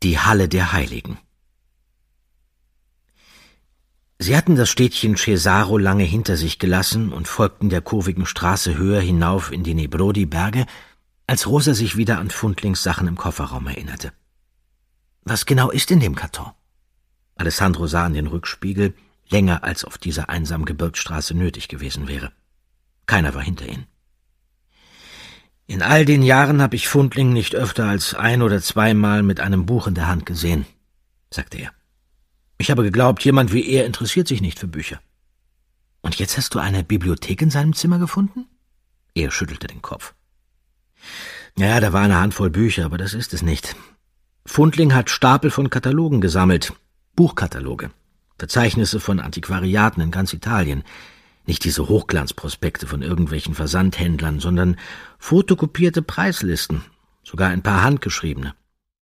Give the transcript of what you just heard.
Die Halle der Heiligen. Sie hatten das Städtchen Cesaro lange hinter sich gelassen und folgten der kurvigen Straße höher hinauf in die Nebrodi-Berge, als Rosa sich wieder an Fundlings Sachen im Kofferraum erinnerte. »Was genau ist in dem Karton?« Alessandro sah in den Rückspiegel, länger als auf dieser einsamen Gebirgsstraße nötig gewesen wäre. Keiner war hinter ihnen. »In all den Jahren habe ich Fundling nicht öfter als 1 oder 2 Mal mit einem Buch in der Hand gesehen«, sagte er. »Ich habe geglaubt, jemand wie er interessiert sich nicht für Bücher.« »Und jetzt hast du eine Bibliothek in seinem Zimmer gefunden?« Er schüttelte den Kopf. »Ja, da war eine Handvoll Bücher, aber das ist es nicht. Fundling hat Stapel von Katalogen gesammelt, Buchkataloge, Verzeichnisse von Antiquariaten in ganz Italien. Nicht diese Hochglanzprospekte von irgendwelchen Versandhändlern, sondern fotokopierte Preislisten, sogar ein paar handgeschriebene.